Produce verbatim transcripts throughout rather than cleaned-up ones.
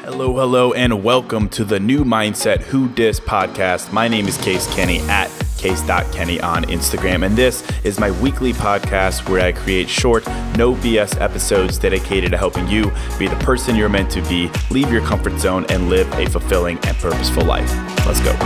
Hello, hello, and welcome to the New Mindset Who Dis podcast. My name is Case Kenny at case dot kenny on Instagram, and this is my weekly podcast where I create short, no B S episodes dedicated to helping you be the person you're meant to be, leave your comfort zone, and live a fulfilling and purposeful life. Let's go.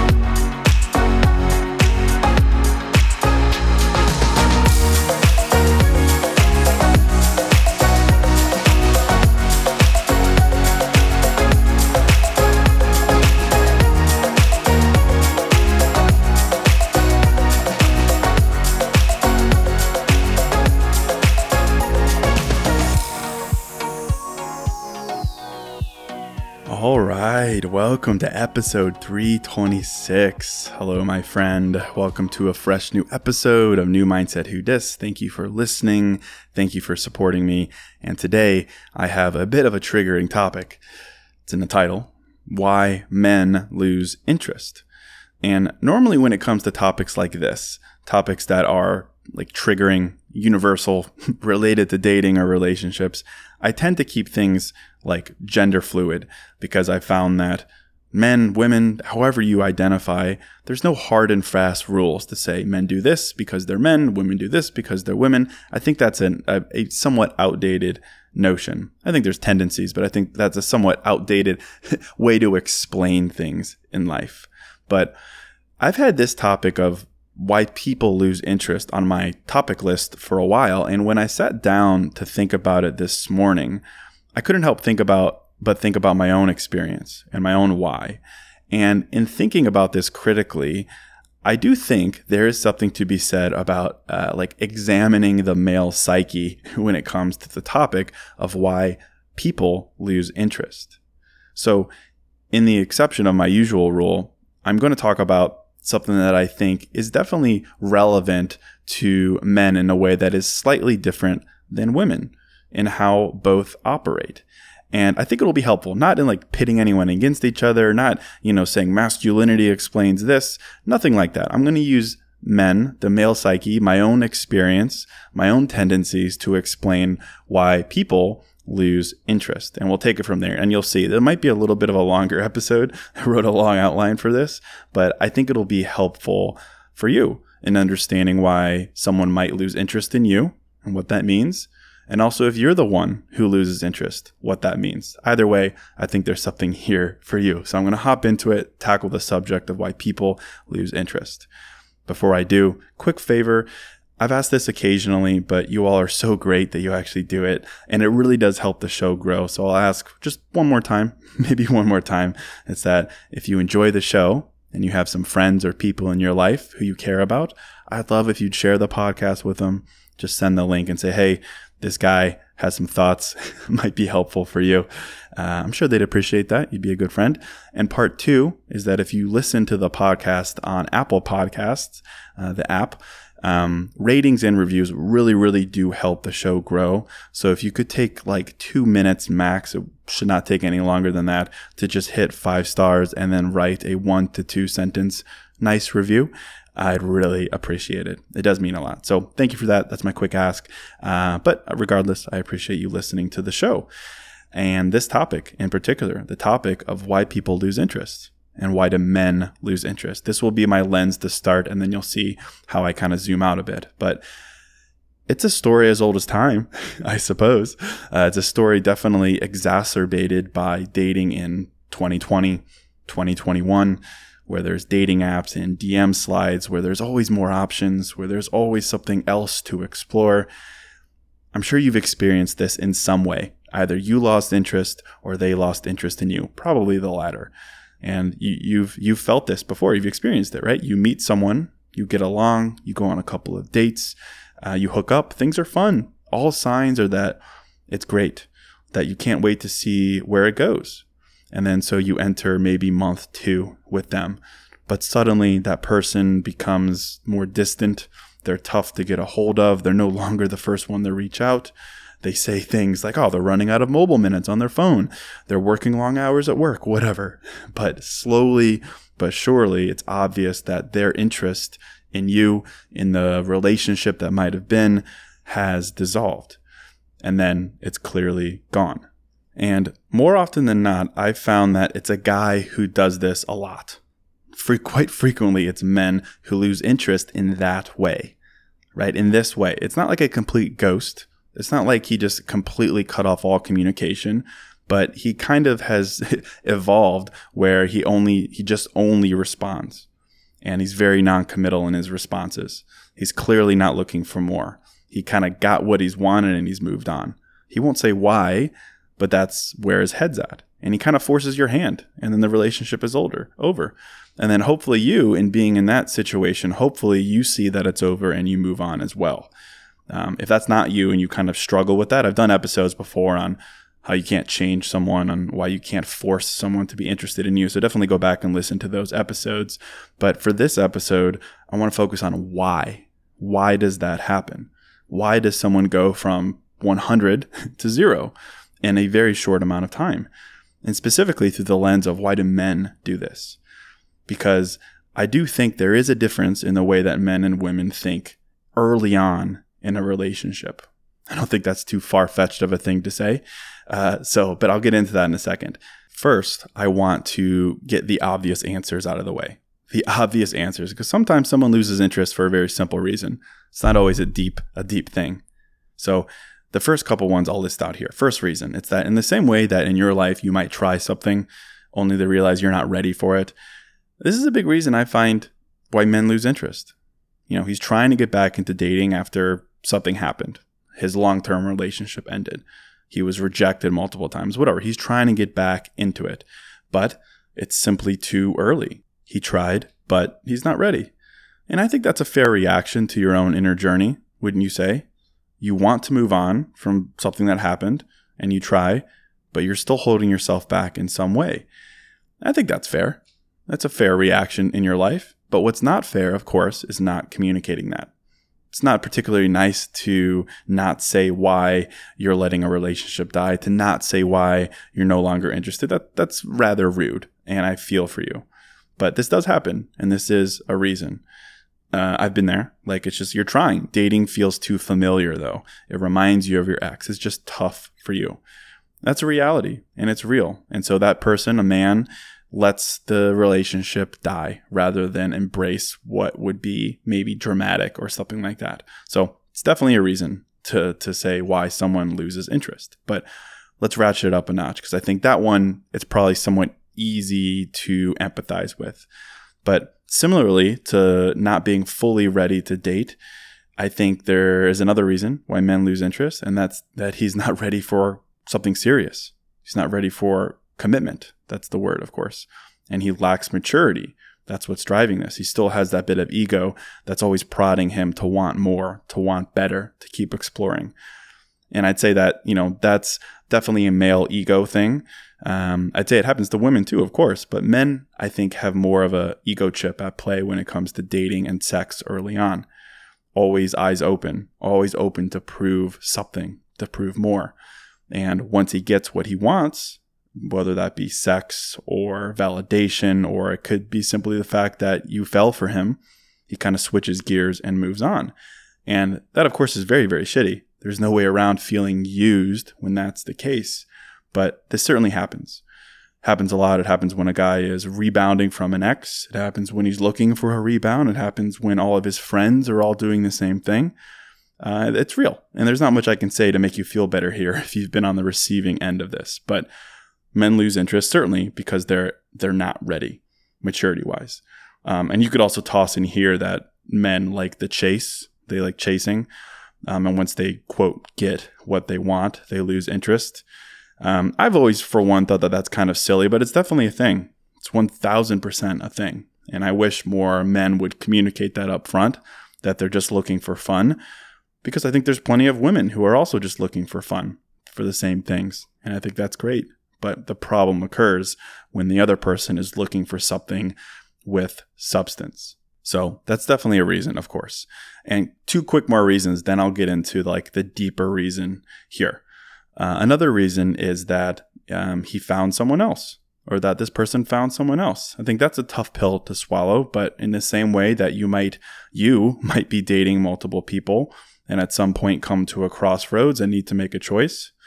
All right, welcome to episode three twenty-six. Hello, my friend. Welcome to a fresh new episode of New Mindset Who Dis. Thank you for listening. Thank you for supporting me. And today I have a bit of a triggering topic. It's in the title, Why Men Lose Interest. And normally when it comes to topics like this, topics that are like triggering, universal, related to dating or relationships, I tend to keep things like gender fluid because I found that men, women, however you identify, there's no hard and fast rules to say men do this because they're men, women do this because they're women. I think that's an, a, a somewhat outdated notion. I think there's tendencies, but I think that's a somewhat outdated way to explain things in life. But I've had this topic of why people lose interest on my topic list for a while. And when I sat down to think about it this morning, I couldn't help think about, but think about my own experience and my own why. And in thinking about this critically, I do think there is something to be said about uh, like examining the male psyche when it comes to the topic of why people lose interest. So in the exception of my usual rule, I'm going to talk about something that I think is definitely relevant to men in a way that is slightly different than women in how both operate. And I think it'll be helpful, not in like pitting anyone against each other, not, you know, saying masculinity explains this, nothing like that. I'm going to use men, the male psyche, my own experience, my own tendencies to explain why people lose interest. And we'll take it from there. And you'll see there might be a little bit of a longer episode. I wrote a long outline for this, but I think it'll be helpful for you in understanding why someone might lose interest in you and what that means. And also if you're the one who loses interest, what that means. Either way, I think there's something here for you. So I'm going to hop into it, tackle the subject of why people lose interest. Before I do, quick favor. I've asked this occasionally, but you all are so great that you actually do it. And it really does help the show grow. So I'll ask just one more time, maybe one more time. It's that if you enjoy the show and you have some friends or people in your life who you care about, I'd love if you'd share the podcast with them. Just send the link and say, hey, this guy has some thoughts, might be helpful for you. Uh, I'm sure they'd appreciate that. You'd be a good friend. And part two is that if you listen to the podcast on Apple Podcasts, uh, the app, Um, ratings and reviews really, really do help the show grow. So if you could take like two minutes max, it should not take any longer than that, to just hit five stars and then write a one to two sentence nice review, I'd really appreciate it. It does mean a lot. So thank you for that. That's my quick ask. Uh, but regardless, I appreciate you listening to the show. And this topic in particular, the topic of why people lose interest. And why do men lose interest? This will be my lens to start, and then you'll see how I kind of zoom out a bit. But it's a story as old as time, I suppose. Uh, it's a story definitely exacerbated by dating in twenty twenty, twenty twenty-one, where there's dating apps and D M slides, where there's always more options, where there's always something else to explore. I'm sure you've experienced this in some way. Either you lost interest or they lost interest in you, probably the latter. And you, you've you've felt this before. You've experienced it, right? You meet someone, you get along, you go on a couple of dates, uh, you hook up, things are fun. All signs are that it's great, that you can't wait to see where it goes. And then so you enter maybe month two with them. But suddenly that person becomes more distant. They're tough to get a hold of. They're no longer the first one to reach out. They say things like, oh, they're running out of mobile minutes on their phone. They're working long hours at work, whatever. But slowly but surely, it's obvious that their interest in you, in the relationship that might have been, has dissolved. And then it's clearly gone. And more often than not, I've found that it's a guy who does this a lot. For quite frequently, it's men who lose interest in that way, right? In this way. It's not like a complete ghost. It's not like he just completely cut off all communication, but he kind of has evolved where he only, he just only responds. And he's very non-committal in his responses. He's clearly not looking for more. He kind of got what he's wanted and he's moved on. He won't say why, but that's where his head's at. And he kind of forces your hand, and then the relationship is older, over. And then hopefully you, in being in that situation, hopefully you see that it's over and you move on as well. Um, if that's not you and you kind of struggle with that, I've done episodes before on how you can't change someone, on why you can't force someone to be interested in you. So definitely go back and listen to those episodes. But for this episode, I want to focus on why. Why does that happen? Why does someone go from one hundred to zero in a very short amount of time? And specifically through the lens of why do men do this? Because I do think there is a difference in the way that men and women think early on in a relationship. I don't think that's too far-fetched of a thing to say. Uh, so, but I'll get into that in a second. First, I want to get the obvious answers out of the way. The obvious answers, because sometimes someone loses interest for a very simple reason. It's not always a deep, a deep thing. So the first couple ones I'll list out here. First reason, it's that in the same way that in your life you might try something only to realize you're not ready for it. This is a big reason I find why men lose interest. You know, he's trying to get back into dating after something happened. His long-term relationship ended. He was rejected multiple times, whatever. He's trying to get back into it, but it's simply too early. He tried, but he's not ready. And I think that's a fair reaction to your own inner journey, wouldn't you say? You want to move on from something that happened and you try, but you're still holding yourself back in some way. I think that's fair. That's a fair reaction in your life. But what's not fair, of course, is not communicating that. It's not particularly nice to not say why you're letting a relationship die, to not say why you're no longer interested. That that's rather rude, and I feel for you. But this does happen, and this is a reason. Uh, I've been there. Like, it's just, you're trying. Dating feels too familiar, though. It reminds you of your ex. It's just tough for you. That's a reality, and it's real. And so that person, a man, lets the relationship die rather than embrace what would be maybe dramatic or something like that. So it's definitely a reason to to say why someone loses interest. But let's ratchet it up a notch, because I think that one, it's probably somewhat easy to empathize with. But similarly to not being fully ready to date, I think there is another reason why men lose interest, and that's that he's not ready for something serious. He's not ready for commitment. That's the word, of course. And he lacks maturity. That's what's driving this. He still has that bit of ego that's always prodding him to want more, to want better, to keep exploring. And I'd say that, you know, that's definitely a male ego thing. Um, I'd say it happens to women too, of course, but men, I think, have more of a ego chip at play when it comes to dating and sex early on. Always eyes open, always open to prove something, to prove more. And once he gets what he wants, whether that be sex or validation, or it could be simply the fact that you fell for him, he kind of switches gears and moves on. And that, of course, is very, very shitty. There's no way around feeling used when that's the case. But this certainly happens. Happens a lot. It happens when a guy is rebounding from an ex. It happens when he's looking for a rebound. It happens when all of his friends are all doing the same thing. Uh, it's real. And there's not much I can say to make you feel better here if you've been on the receiving end of this. But men lose interest, certainly, because they're they're not ready, maturity-wise. Um, and you could also toss in here that men like the chase. They like chasing. Um, and once they, quote, get what they want, they lose interest. Um, I've always, for one, thought that that's kind of silly, but it's definitely a thing. It's one thousand percent a thing. And I wish more men would communicate that up front, that they're just looking for fun, because I think there's plenty of women who are also just looking for fun, for the same things. And I think that's great. But the problem occurs when the other person is looking for something with substance. So that's definitely a reason, of course. And two quick more reasons, then I'll get into like the deeper reason here. Uh, another reason is that um, he found someone else, or that this person found someone else. I think that's a tough pill to swallow, but in the same way that you might, you might be dating multiple people and at some point come to a crossroads and need to make a choice.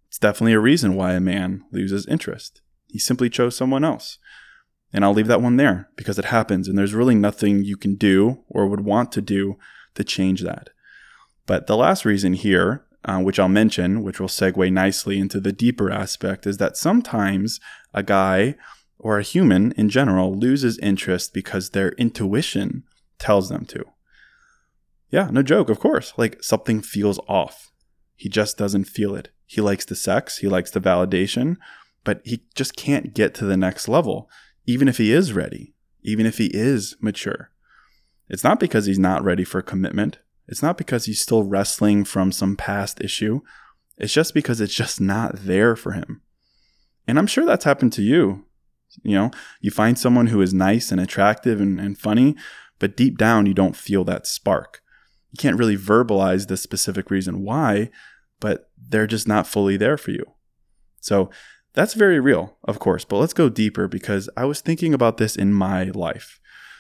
It's definitely a reason why a man loses interest. He simply chose someone else. And I'll leave that one there because it happens, and there's really nothing you can do or would want to do to change that. But the last reason here, uh, which I'll mention, which will segue nicely into the deeper aspect, is that sometimes a guy or a human in general loses interest because their intuition tells them to. Yeah, no joke, of course. Like something feels off. He just doesn't feel it. He likes the sex, he likes the validation, but he just can't get to the next level, even if he is ready, even if he is mature. It's not because he's not ready for commitment. It's not because he's still wrestling from some past issue. It's just because it's just not there for him. And I'm sure that's happened to you. You know, you find someone who is nice and attractive and, and funny, but deep down you don't feel that spark. You can't really verbalize the specific reason why, but they're just not fully there for you. So that's very real, of course, but let's go deeper because I was thinking about this in my life.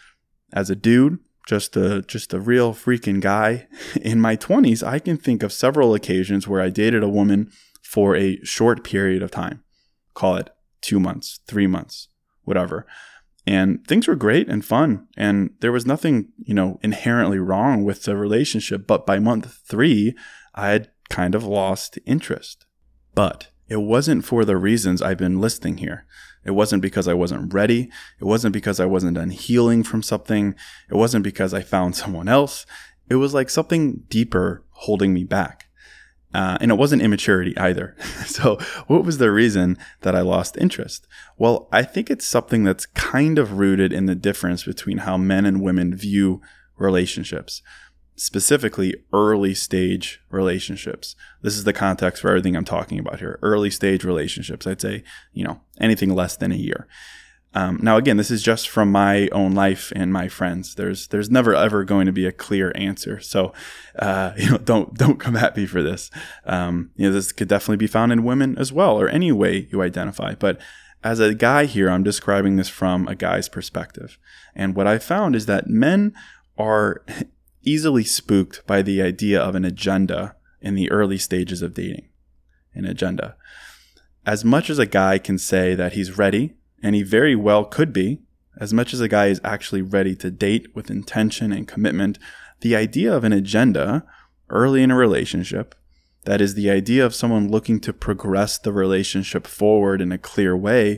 As a dude, just a just a real freaking guy, in my twenties, I can think of several occasions where I dated a woman for a short period of time. Call it two months, three months, whatever. And things were great and fun. And there was nothing, you know, inherently wrong with the relationship. But by month three, I had kind of lost interest. But it wasn't for the reasons I've been listing here. It wasn't because I wasn't ready. It wasn't because I wasn't done healing from something. It wasn't because I found someone else. It was like something deeper holding me back. Uh, and it wasn't immaturity either. So what was the reason that I lost interest? Well, I think it's something that's kind of rooted in the difference between how men and women view relationships. Specifically early stage relationships. This is the context for everything I'm talking about here. Early stage relationships. I'd say, you know, anything less than a year. Um, now, again, this is just from my own life and my friends. There's there's never ever going to be a clear answer. So, uh, you know, don't don't come at me for this. Um, you know, this could definitely be found in women as well, or any way you identify. But as a guy here, I'm describing this from a guy's perspective. And what I found is that men are easily spooked by the idea of an agenda in the early stages of dating. An agenda. As much as a guy can say that he's ready, and he very well could be, as much as a guy is actually ready to date with intention and commitment, the idea of an agenda early in a relationship, that is the idea of someone looking to progress the relationship forward in a clear way,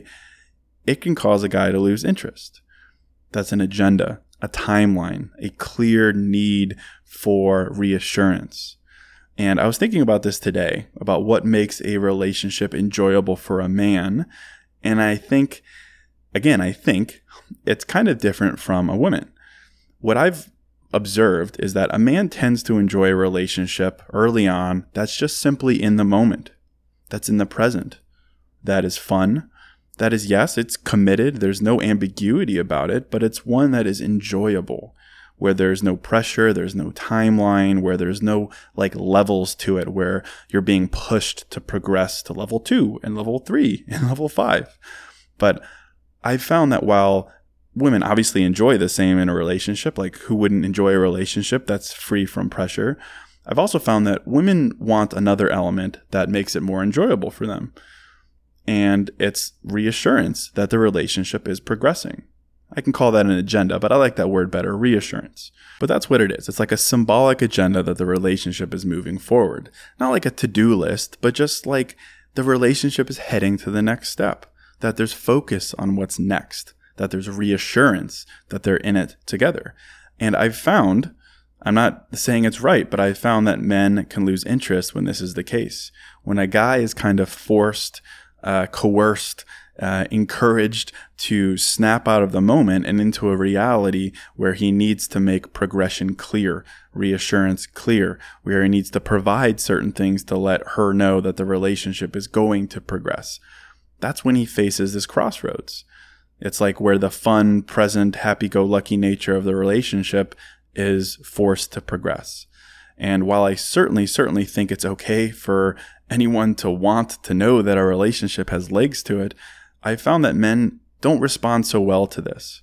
it can cause a guy to lose interest. That's an agenda. A timeline, a clear need for reassurance. And I was thinking about this today, about what makes a relationship enjoyable for a man. And I think, again, I think it's kind of different from a woman. What I've observed is that a man tends to enjoy a relationship early on that's just simply in the moment, that's in the present, that is fun. That is, yes, it's committed. There's no ambiguity about it, but it's one that is enjoyable, where there's no pressure, there's no timeline, where there's no like levels to it, where you're being pushed to progress to level two and level three and level five. But I've found that while women obviously enjoy the same in a relationship, like who wouldn't enjoy a relationship that's free from pressure? I've also found that women want another element that makes it more enjoyable for them. And it's reassurance that the relationship is progressing. I can call that an agenda, but I like that word better, reassurance. But that's what it is. It's like a symbolic agenda that the relationship is moving forward. Not like a to-do list, but just like the relationship is heading to the next step. That there's focus on what's next. That there's reassurance that they're in it together. And I've found, I'm not saying it's right, but I've found that men can lose interest when this is the case. When a guy is kind of forced, Uh, coerced, uh, encouraged to snap out of the moment and into a reality where he needs to make progression clear, reassurance clear, where he needs to provide certain things to let her know that the relationship is going to progress. That's when he faces this crossroads. It's like where the fun, present, happy-go-lucky nature of the relationship is forced to progress. And while I certainly, certainly think it's okay for anyone to want to know that a relationship has legs to it, I found that men don't respond so well to this.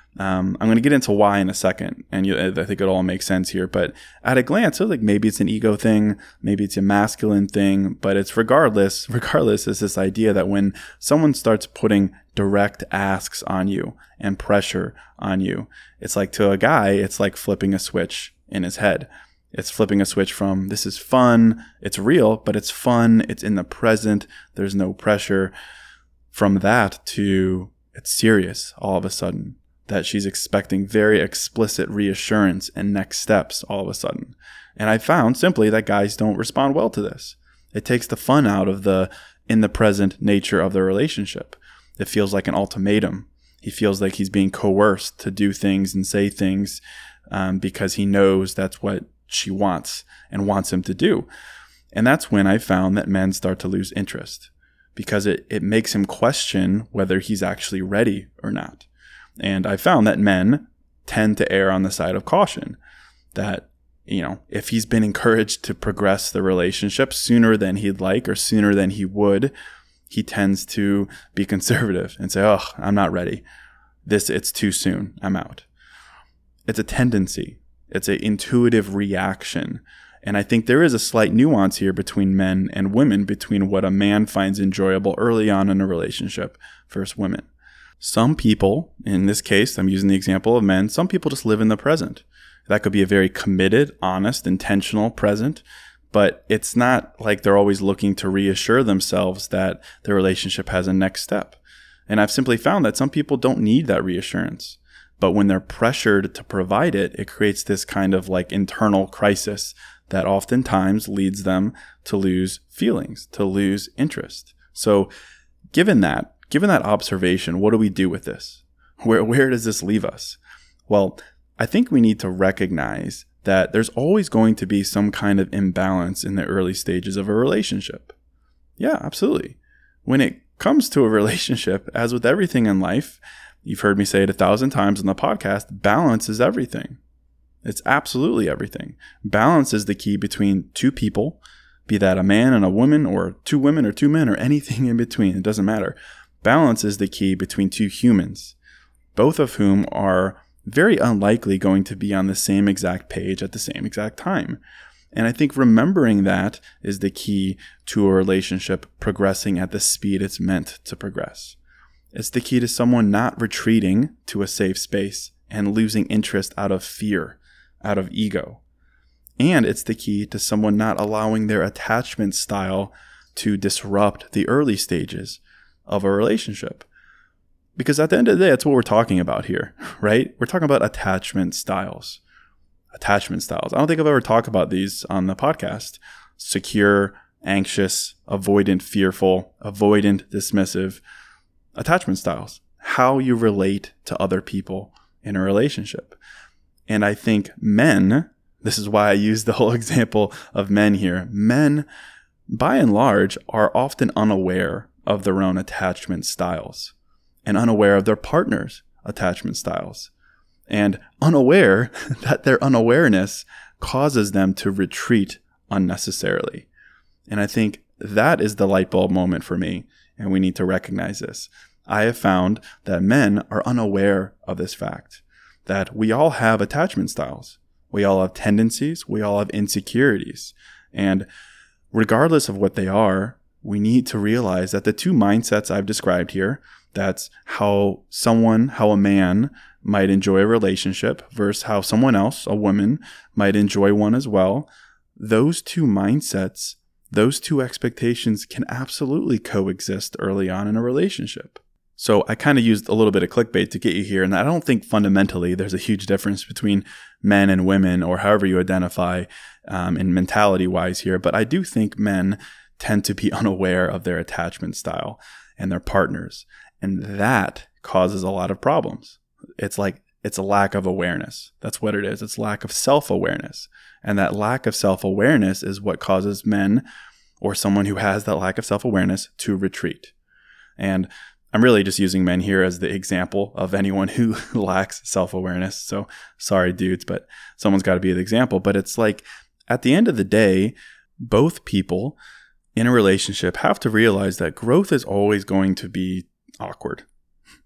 Um, I'm going to get into why in a second, and you, I think it all makes sense here. But at a glance, so like maybe it's an ego thing, maybe it's a masculine thing, but it's regardless. Regardless, is this idea that when someone starts putting direct asks on you and pressure on you, it's like to a guy, it's like flipping a switch in his head. It's flipping a switch from this is fun, it's real, but it's fun, it's in the present, there's no pressure, from that to it's serious all of a sudden. That she's expecting very explicit reassurance and next steps all of a sudden. And I found simply that guys don't respond well to this. It takes the fun out of the in the present nature of the relationship. It feels like an ultimatum. He feels like he's being coerced to do things and say things um, because he knows that's what she wants and wants him to do. And that's when I found that men start to lose interest because it, it makes him question whether he's actually ready or not. And I found that men tend to err on the side of caution, that, you know, if he's been encouraged to progress the relationship sooner than he'd like or sooner than he would, he tends to be conservative and say, oh, I'm not ready. This, it's too soon. I'm out. It's a tendency. It's an intuitive reaction. And I think there is a slight nuance here between men and women, between what a man finds enjoyable early on in a relationship versus women. Some people, in this case, I'm using the example of men, some people just live in the present. That could be a very committed, honest, intentional present, but it's not like they're always looking to reassure themselves that the relationship has a next step. And I've simply found that some people don't need that reassurance. But when they're pressured to provide it, it creates this kind of like internal crisis that oftentimes leads them to lose feelings, to lose interest. So given that, Given that observation, what do we do with this? Where where does this leave us? Well, I think we need to recognize that there's always going to be some kind of imbalance in the early stages of a relationship. Yeah, absolutely. When it comes to a relationship, as with everything in life, you've heard me say it a thousand times on the podcast, balance is everything. It's absolutely everything. Balance is the key between two people, be that a man and a woman, or two women or two men, or anything in between. It doesn't matter. Balance is the key between two humans, both of whom are very unlikely going to be on the same exact page at the same exact time. And I think remembering that is the key to a relationship progressing at the speed it's meant to progress. It's the key to someone not retreating to a safe space and losing interest out of fear, out of ego. And it's the key to someone not allowing their attachment style to disrupt the early stages of a relationship. Because at the end of the day, that's what we're talking about here, right? We're talking about attachment styles. Attachment styles. I don't think I've ever talked about these on the podcast. Secure, anxious, avoidant, fearful, avoidant, dismissive. Attachment styles. How you relate to other people in a relationship. And I think men, this is why I use the whole example of men here. Men, by and large, are often unaware of their own attachment styles and unaware of their partner's attachment styles and unaware that their unawareness causes them to retreat unnecessarily. And I think that is the light bulb moment for me, and we need to recognize this. I have found that men are unaware of this fact, that we all have attachment styles. We all have tendencies. We all have insecurities. And regardless of what they are, we need to realize that the two mindsets I've described here, that's how someone, how a man might enjoy a relationship versus how someone else, a woman, might enjoy one as well. Those two mindsets, those two expectations can absolutely coexist early on in a relationship. So I kind of used a little bit of clickbait to get you here. And I don't think fundamentally there's a huge difference between men and women, or however you identify um, in mentality wise here. But I do think men tend to be unaware of their attachment style and their partners. And that causes a lot of problems. It's like, it's a lack of awareness. That's what it is. It's lack of self-awareness. And that lack of self-awareness is what causes men, or someone who has that lack of self-awareness, to retreat. And I'm really just using men here as the example of anyone who lacks self-awareness. So sorry, dudes, but someone's got to be the example. But it's like, at the end of the day, both people in a relationship have to realize that growth is always going to be awkward.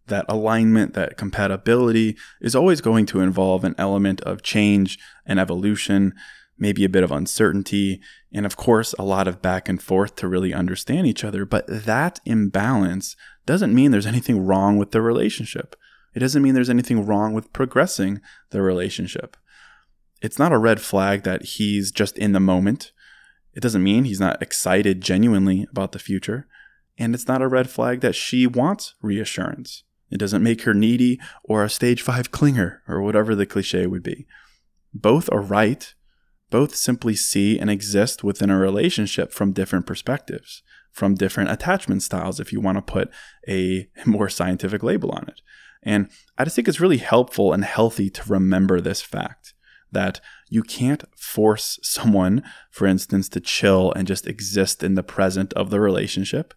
that alignment, that compatibility is always going to involve an element of change and evolution, maybe a bit of uncertainty, and of course, a lot of back and forth to really understand each other. But that imbalance doesn't mean there's anything wrong with the relationship. It doesn't mean there's anything wrong with progressing the relationship. It's not a red flag that he's just in the moment. It doesn't mean he's not excited genuinely about the future. And it's not a red flag that she wants reassurance. It doesn't make her needy or a stage five clinger or whatever the cliche would be. Both are right. Both simply see and exist within a relationship from different perspectives, from different attachment styles, if you want to put a more scientific label on it. And I just think it's really helpful and healthy to remember this fact that you can't force someone, for instance, to chill and just exist in the present of the relationship.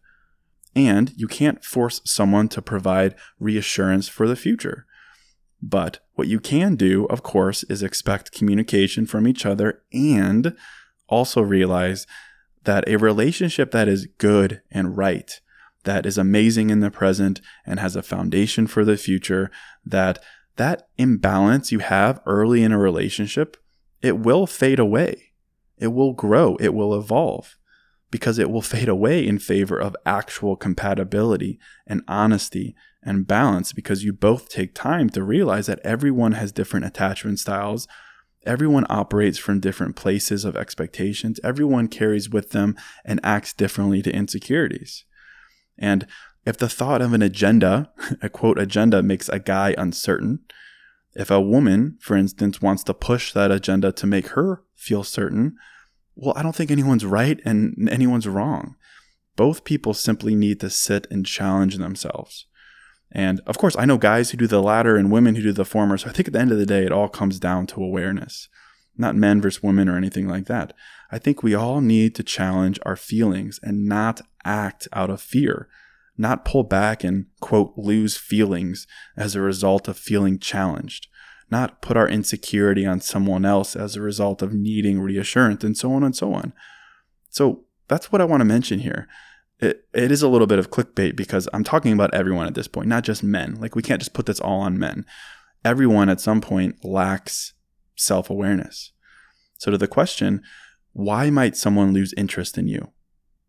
And you can't force someone to provide reassurance for the future. But what you can do, of course, is expect communication from each other and also realize that a relationship that is good and right, that is amazing in the present and has a foundation for the future, that that imbalance you have early in a relationship, it will fade away. It will grow. It will evolve. Because it will fade away in favor of actual compatibility and honesty and balance, because you both take time to realize that everyone has different attachment styles. Everyone operates from different places of expectations. Everyone carries with them and acts differently to insecurities. And if the thought of an agenda, a quote agenda, makes a guy uncertain, if a woman, for instance, wants to push that agenda to make her feel certain, well, I don't think anyone's right and anyone's wrong. Both people simply need to sit and challenge themselves. And of course, I know guys who do the latter and women who do the former. So I think at the end of the day, it all comes down to awareness, not men versus women or anything like that. I think we all need to challenge our feelings and not act out of fear, not pull back and, quote, lose feelings as a result of feeling challenged. Not put our insecurity on someone else as a result of needing reassurance, and so on and so on. So that's what I want to mention here. It, it is a little bit of clickbait because I'm talking about everyone at this point, not just men. Like, we can't just put this all on men. Everyone at some point lacks self-awareness. So to the question, why might someone lose interest in you?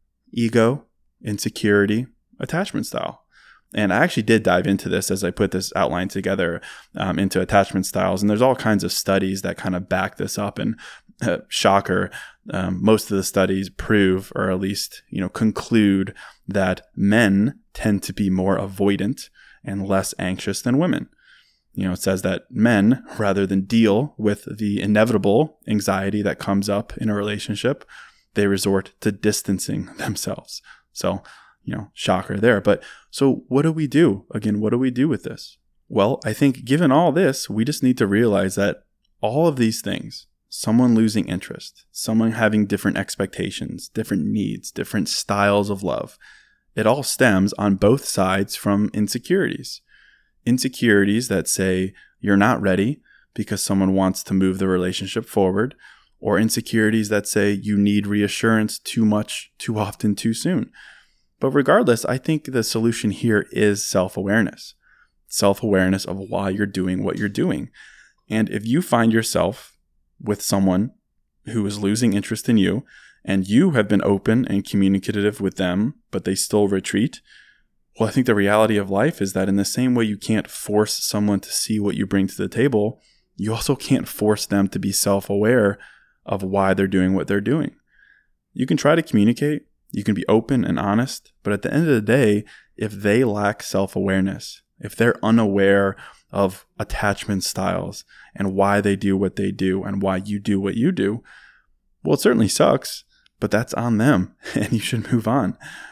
Ego, insecurity, attachment style. And I actually did dive into this as I put this outline together um, into attachment styles. And there's all kinds of studies that kind of back this up. And uh, shocker, um, most of the studies prove, or at least, you know, conclude that men tend to be more avoidant and less anxious than women. You know, it says that men, rather than deal with the inevitable anxiety that comes up in a relationship, they resort to distancing themselves. So, you know, shocker there. But so what do we do? Again, what do we do with this? Well, I think given all this, we just need to realize that all of these things, someone losing interest, someone having different expectations, different needs, different styles of love, it all stems on both sides from insecurities. Insecurities that say you're not ready because someone wants to move the relationship forward, or insecurities that say you need reassurance too much, too often, too soon. But regardless, I think the solution here is self-awareness. Self-awareness of why you're doing what you're doing. And if you find yourself with someone who is losing interest in you, and you have been open and communicative with them, but they still retreat, well, I think the reality of life is that in the same way you can't force someone to see what you bring to the table, you also can't force them to be self-aware of why they're doing what they're doing. You can try to communicate. You can be open and honest, but at the end of the day, if they lack self-awareness, if they're unaware of attachment styles and why they do what they do and why you do what you do, well, it certainly sucks, but that's on them and you should move on.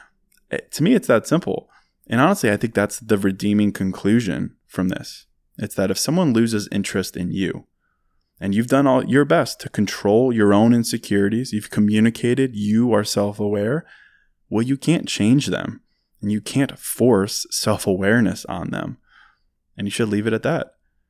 It, to me, it's that simple. And honestly, I think that's the redeeming conclusion from this. It's that if someone loses interest in you, and you've done all your best to control your own insecurities, you've communicated, you are self-aware, well, you can't change them. And you can't force self-awareness on them. And you should leave it at that.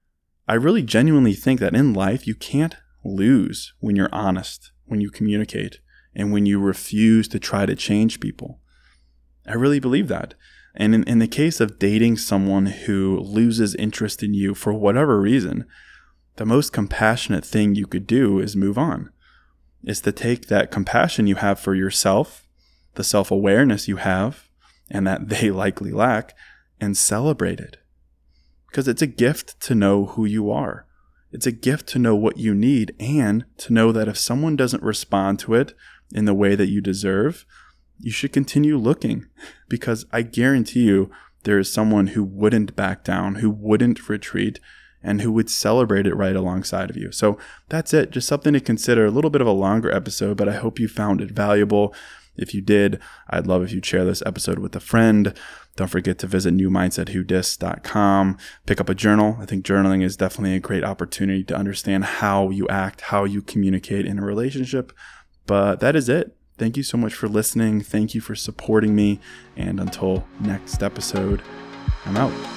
I really genuinely think that in life, you can't lose when you're honest, when you communicate, and when you refuse to try to change people. I really believe that. And in, in the case of dating someone who loses interest in you for whatever reason, the most compassionate thing you could do is move on. Is to take that compassion you have for yourself, the self-awareness you have, and that they likely lack, and celebrate it. Because it's a gift to know who you are. It's a gift to know what you need, and to know that if someone doesn't respond to it in the way that you deserve, you should continue looking, because I guarantee you there is someone who wouldn't back down, who wouldn't retreat, and who would celebrate it right alongside of you. So that's it. Just something to consider. A little bit of a longer episode, but I hope you found it valuable. If you did, I'd love if you'd share this episode with a friend. Don't forget to visit new mindset who dis dot com. Pick up a journal. I think journaling is definitely a great opportunity to understand how you act, how you communicate in a relationship. But that is it. Thank you so much for listening. Thank you for supporting me. And until next episode, I'm out.